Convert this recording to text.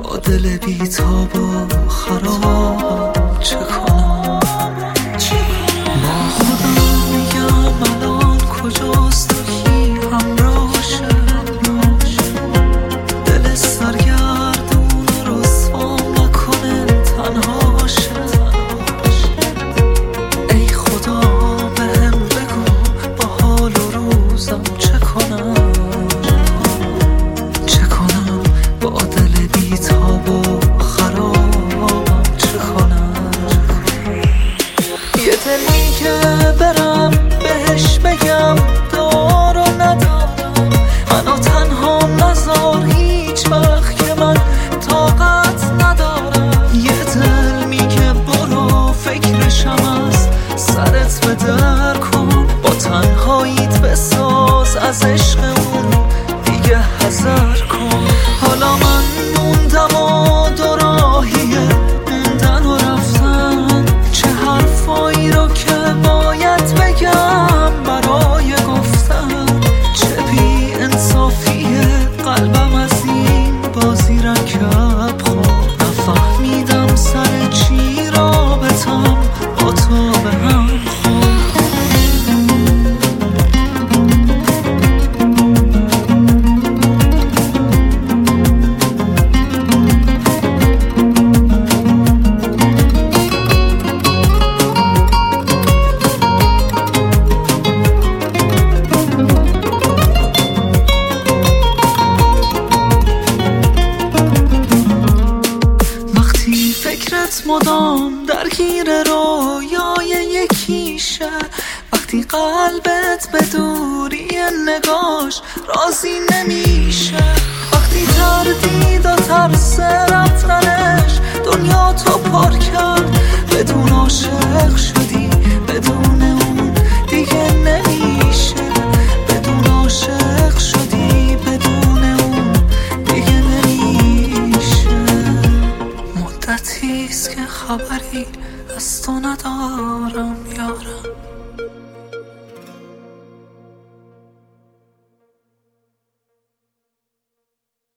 با دل بی‌تاب و خراب چه کنم؟ با خودم میگم الان کجاست و کی همراهشه، دل سرگردون و رسوا نکنه تنهاشه. ای خدا بهم بگو با حال و روزم چه کنم، چه کنم با دل بی‌تاب و خرابم چه کنم؟ یه دلی که برم بهش بگم دار و ندارم، منو تنها نذار هیچ وقت که من طاقت ندارم. یه دل میگه برو فکرشم از سرت به در کن، با تنهاییت بساز از عشق اون دیگه حذر کن. حالا من موندم و دو راهیه موندن و رفتن، چه حرفایی رو که باید بگم برای گفتن، چه بی انصافیه قلبم از این بازی رکب خورد. نفهمیدم سر چی رابطم با تو به هم خورد. فکرت مدام درگیر رویای یکیشه، وقتی قلبت به دوری نگاش راضی نمیشه، وقتی تردید و ترس رفتنش دنیا تو پر کرد، بدون عاشق شدی بدون اون دیگه نمیشه، بدون عاشق شدی بدون اون دیگه نمیشه. مدتیست که خبری از تو ندارم یارم.